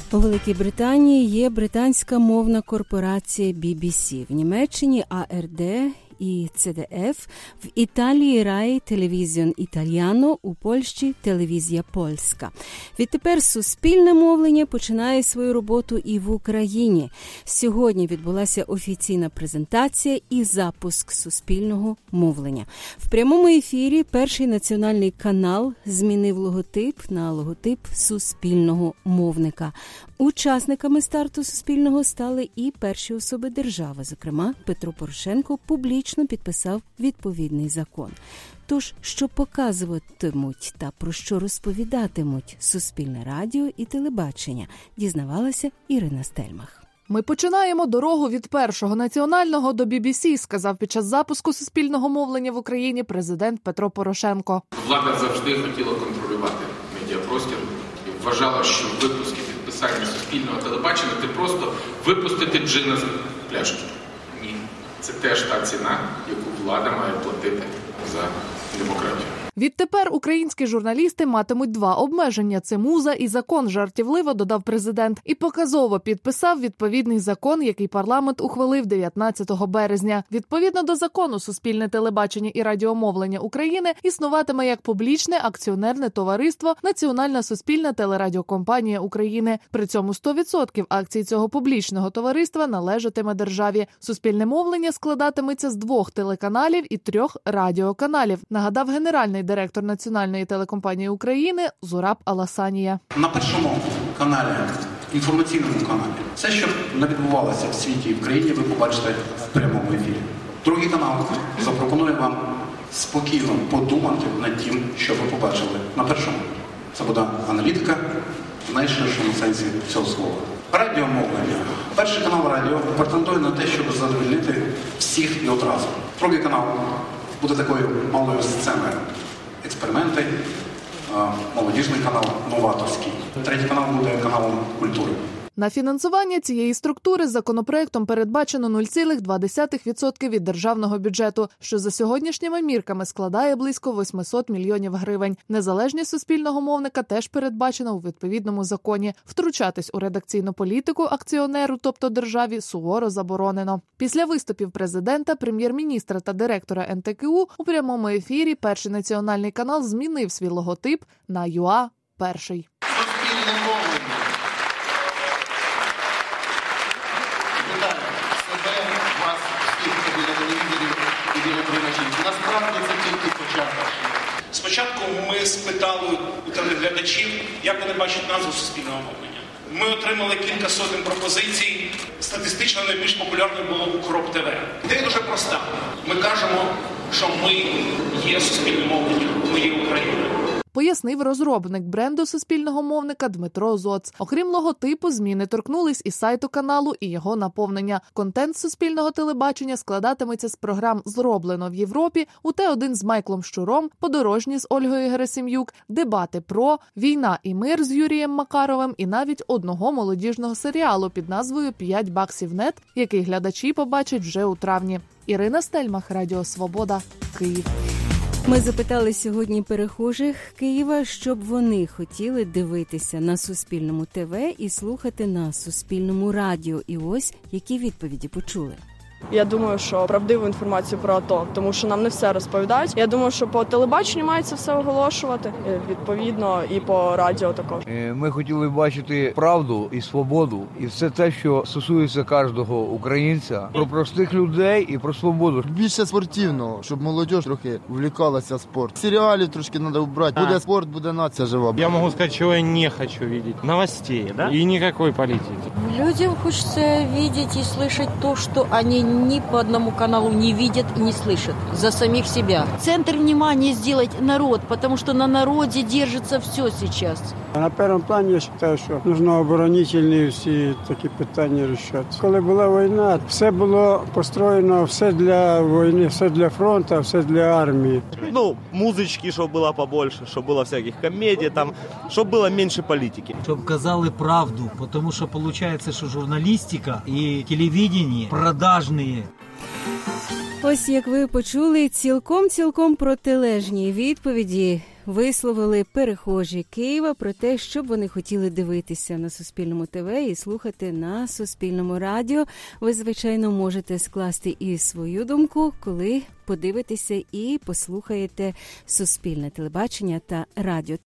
У Великій Британії є британська мовна корпорація BBC, в Німеччині ARD і CDF, в Італії Rai Television Italiano, у Польщі Телевізія Польська. Відтепер суспільне мовлення починає свою роботу і в Україні. Сьогодні відбулася офіційна презентація і запуск суспільного мовлення. В прямому ефірі Перший національний канал змінив логотип на логотип суспільного мовника. Учасниками старту суспільного стали і перші особи держави. Зокрема, Петро Порошенко публічно підписав відповідний закон. Тож, що показуватимуть та про що розповідатимуть суспільне радіо і телебачення, дізнавалася Ірина Стельмах. Ми починаємо дорогу від Першого національного до BBC, сказав під час запуску суспільного мовлення в Україні президент Петро Порошенко. Влада завжди хотіла контролювати медіапростір і вважала, що випуски підписання суспільного телебачення – це просто випустити джина з пляшки. Ні. Це теж та ціна, яку влада має платити за демократію. Відтепер українські журналісти матимуть два обмеження – це муза і закон, жартівливо додав президент. І показово підписав відповідний закон, який парламент ухвалив 19 березня. Відповідно до закону, суспільне телебачення і радіомовлення України існуватиме як публічне акціонерне товариство «Національна суспільна телерадіокомпанія України». При цьому 100% акцій цього публічного товариства належатиме державі. Суспільне мовлення складатиметься з 2 телеканалів і 3 радіоканалів, нагадав генеральний директор Національної телекомпанії України Зураб Аласанія. На Першому каналі, інформаційному каналі, все, що не відбувалося в світі і в країні, ви побачите в прямому ефірі. Другий канал запропонує вам спокійно подумати над тим, що ви побачили на Першому. Це буде аналітика в найширшому сенсі цього слова. Радіомовлення. Перший канал радіо претендує на те, щоб задовольнити всіх і одразу. Другий канал буде такою малою сценою. Експерименти, молодіжний канал, новаторський. Третій канал буде каналом культури. На фінансування цієї структури законопроектом передбачено 0,2% від державного бюджету, що за сьогоднішніми мірками складає близько 800 мільйонів гривень. Незалежність суспільного мовника теж передбачена у відповідному законі. Втручатись у редакційну політику акціонеру, тобто державі, суворо заборонено. Після виступів президента, прем'єр-міністра та директора НТКУ у прямому ефірі Перший національний канал змінив свій логотип на ЮА Перший. Суспільне мовлення. Вас всіх біля телевізорів і біля приймачів. Насправді це тільки початок. Спочатку ми спитали у телеглядачів, як вони бачать назву суспільного мовлення. Ми отримали кілька сотень пропозицій. Статистично найбільш популярним було «Укроп ТВ». Ідея дуже проста. Ми кажемо, що ми є суспільне мовлення, ми є Україна. Пояснив розробник бренду суспільного мовника Дмитро Зоц. Окрім логотипу, зміни торкнулись і сайту каналу, і його наповнення. Контент суспільного телебачення складатиметься з програм «Зроблено в Європі», «У Т1 з Майклом Щуром», «Подорожні» з Ольгою Герасим'юк, «Дебати про», «Війна і мир» з Юрієм Макаровим і навіть одного молодіжного серіалу під назвою «5 баксів нет», який глядачі побачать вже у травні. Ірина Стельмах, Радіо Свобода, Київ. Ми запитали сьогодні перехожих Києва, щоб вони хотіли дивитися на Суспільному ТВ і слухати на Суспільному радіо. І ось які відповіді почули. Я думаю, що правдиву інформацію про АТО, тому що нам не все розповідають. Я думаю, що по телебаченню мається все оголошувати, відповідно, і по радіо також. Ми хотіли бачити правду і свободу, і все те, що стосується кожного українця, про простих людей і про свободу. Більше спортивного, щоб молодь трохи увлікалася спортом. Серіалів трошки треба вбрати. Буде спорт, буде нація жива. Я можу сказати, що я не хочу бачити новостей, да? І ніякої політики. Людям хочеться бачити і слухати те, що вони ни по одному каналу не видят и не слышат за самих себя. Центр внимания сделать народ, потому что на народе держится все сейчас. На першому плані, я вважаю, що потрібно оборонительні всі такі питання рішати. Коли була війна, все було построєно, все для війни, все для фронту, все для армії. Музички, щоб було побольше, щоб було всяких комедій, там, щоб було менше політики. Щоб казали правду, тому що виходить, що журналістика і телевидение продажні. Ось, як ви почули, цілком протилежні відповіді висловили перехожі Києва про те, що б вони хотіли дивитися на Суспільному ТВ і слухати на Суспільному радіо. Ви, звичайно, можете скласти і свою думку, коли подивитеся і послухаєте Суспільне телебачення та радіо.